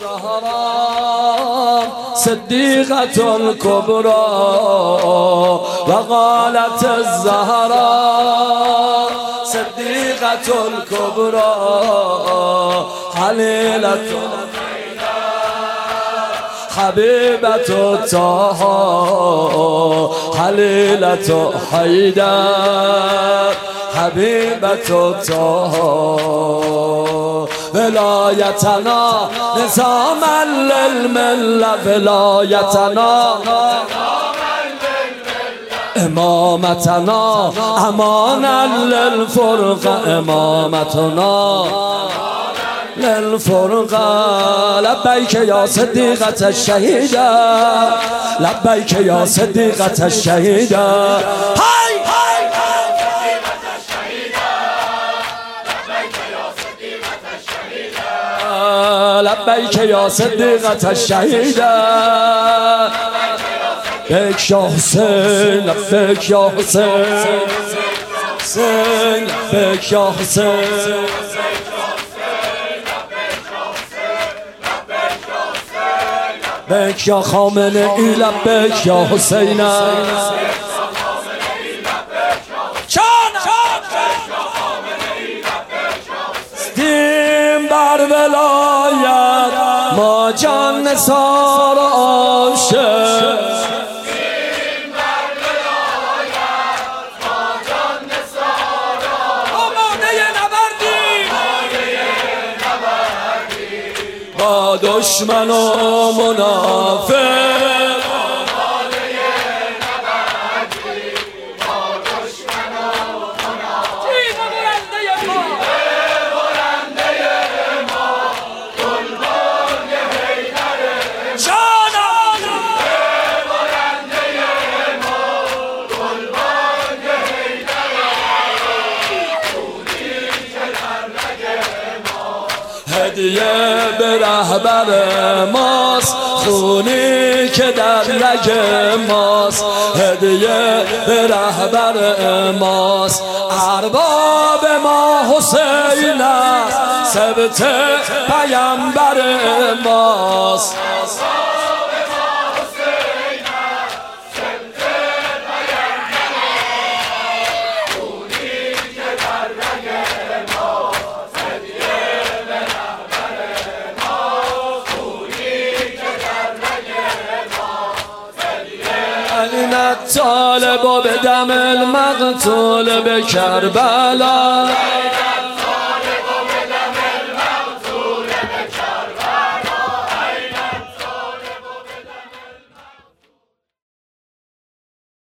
الزهراء صديقة الكبرى وقالت الزهراء صديقة الكبرى حليلة حبيبة طه حليلة حيدر حبيبة طه ولايتنا نظاما للملة ولايتنا إمامتنا أمانا للفرقة إمامتنا للفرقة لبيك يا صديقة الشهيدة لبيك يا صديقة الشهيدة هاي هاي لبيك يا صديقة الشهيدة لبيك يا حسين لبيك يا حسين لبيك يا حسين لبيك يا خامنئي لبيك يا حسين بر ولایت ما جان نثار عاشق آماده نبردیم با دشمن و منافق هدیه به رهبر ماست خونی که در رگ ماست هدیه به رهبر ماست ارباب ما حسین است سبت پیامبر ماست طالب بدم المقتول بكربلاء